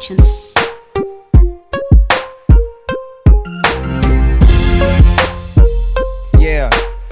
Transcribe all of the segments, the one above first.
Productions. Yeah.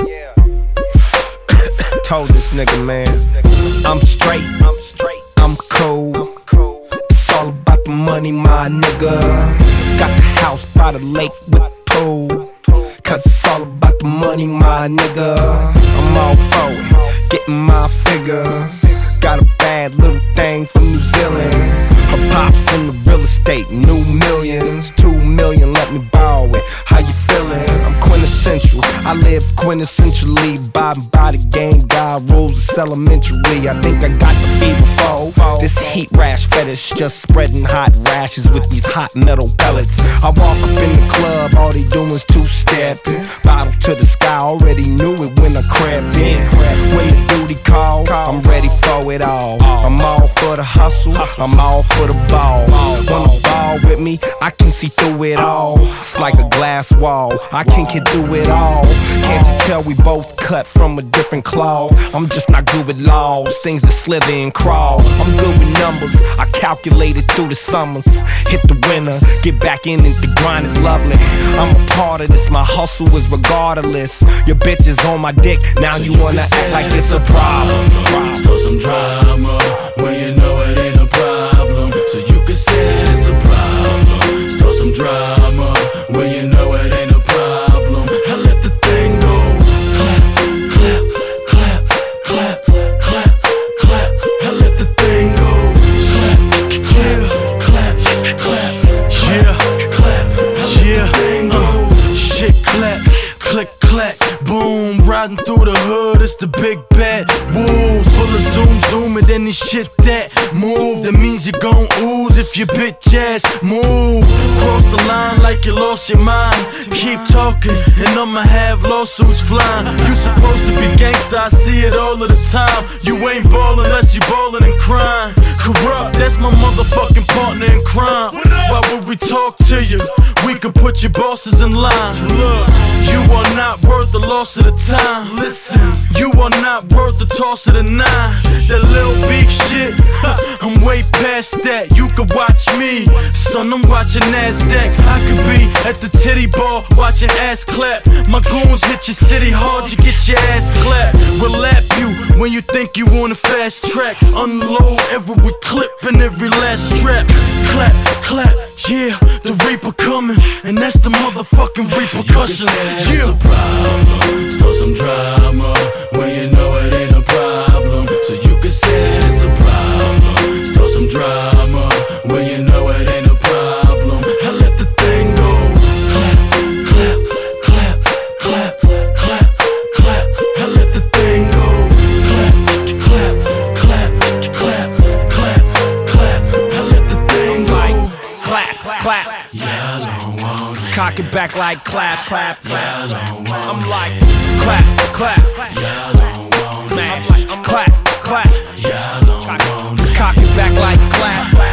Told this nigga, man, I'm straight, I'm cool. It's all about the money, my nigga. Got the house by the lake with the pool. Cause it's all about the money, my nigga. I'm all for it, getting my figures. Got a bad little thing from New Zealand. Her pops in the real estate, new millions. 2 million, let me borrow it. How you feeling? I'm quintessential. I live quintessentially. By the game, God rules, it's elementary. I think I got the fever for this heat rash fetish. Just spreading hot rashes with these hot metal pellets. I walk up in the club, all they doing is two-stepping. Bottles to the sky, already knew it when I crept in. When the duty called, I'm ready for it all. I'm all for the hustle, I'm all for the ball. Wanna ball with me, I can see through it all. It's like a glass wall, I can't get through it all. Can't you tell we both cut from a different cloth? I'm just not good with laws, things that slither and crawl. I'm good with numbers, I calculated through the summers. Hit the winter, get back in it, the grind is lovely. I'm a part of this, my hustle is regardless. Your bitch is on my dick, now so you wanna act like it's a problem. Start some drama when you know it ain't a problem. So you can say that it's a problem. Start some drama when you know it ain't a problem. I let the thing go. Clap, clap, clap, clap, clap, clap. I let the thing go. Clap, clap, clap, yeah, clap. I let the thing go. Shit, clap, click, clack, boom. Riding through the hood, it's the big bad wolves. Full of zoom, and then this shit that move. That means you gon' ooze if your bitch ass move. Cross the line like you lost your mind. Keep talking, and I'ma have lawsuits flying. You supposed to be gangsta, I see it all of the time. You ain't ballin' unless you ballin' and crying. Corrupt, that's my motherfucking partner in crime. Why would we talk to you? We could put your bosses in line. Look, you are not worth the loss of the time. Listen, you are not worth the toss of the 9. That little beef shit, I'm way past that. You could watch me, son, I'm watching NASDAQ. I could be at the titty bar watching ass clap. My goons hit your city hard, you get your ass clapped. We'll lap you when you think you on a fast track. Unload every clip and every last strap. Clap, clap, yeah, the Reaper coming, and that's the motherfucking repercussions. Yeah, it's a problem. Start some drama when you know it ain't a problem. So you can say that it's a problem. Start some drama when you know it ain't a problem. I let the thing go. Clap, clap, clap, clap, clap, clap. I let the thing go. Clap, clap, clap, clap, clap, clap. I let the thing go. Clap, clap. Yeah, I don't want it. Cock it back like clap, clap, clap. Yeah, I don't want I'm it. like clap, clap. Yeah, I don't want it. Smash, clap, clap. Yeah, I don't want it. Cock it back like clap.